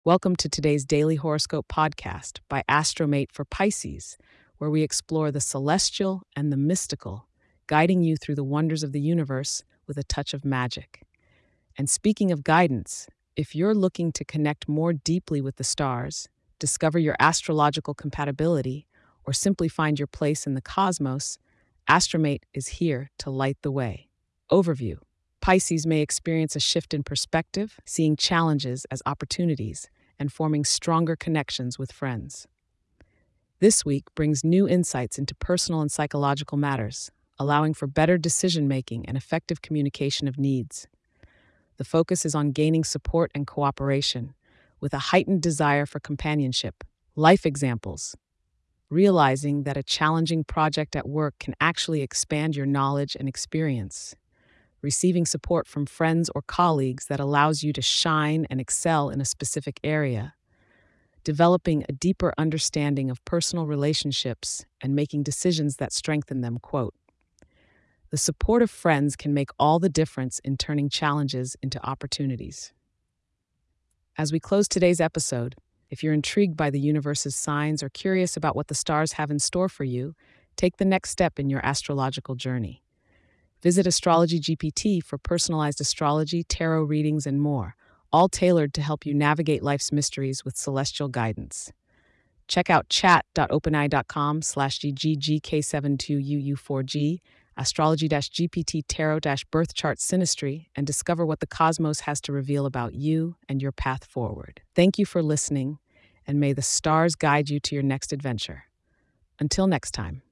Welcome to today's Daily Horoscope podcast by Astromate for Pisces, where we explore the celestial and the mystical, guiding you through the wonders of the universe with a touch of magic. And speaking of guidance, if you're looking to connect more deeply with the stars, discover your astrological compatibility, or simply find your place in the cosmos, Astromate is here to light the way. Overview: Pisces may experience a shift in perspective, seeing challenges as opportunities and forming stronger connections with friends. This week brings new insights into personal and psychological matters, allowing for better decision making and effective communication of needs. The focus is on gaining support and cooperation, with a heightened desire for companionship. Life examples: realizing that a challenging project at work can actually expand your knowledge and experience. Receiving support from friends or colleagues that allows you to shine and excel in a specific area. Developing a deeper understanding of personal relationships and making decisions that strengthen them. Quote, "The support of friends can make all the difference in turning challenges into opportunities." As we close today's episode, if you're intrigued by the universe's signs or curious about what the stars have in store for you, take the next step in your astrological journey. Visit Astrology GPT for personalized astrology, tarot readings, and more, all tailored to help you navigate life's mysteries with celestial guidance. Check out chat.openai.com/ggk72UU4G, astrology-GPT tarot-birth chart synastry, and discover what the cosmos has to reveal about you and your path forward. Thank you for listening, and may the stars guide you to your next adventure. Until next time.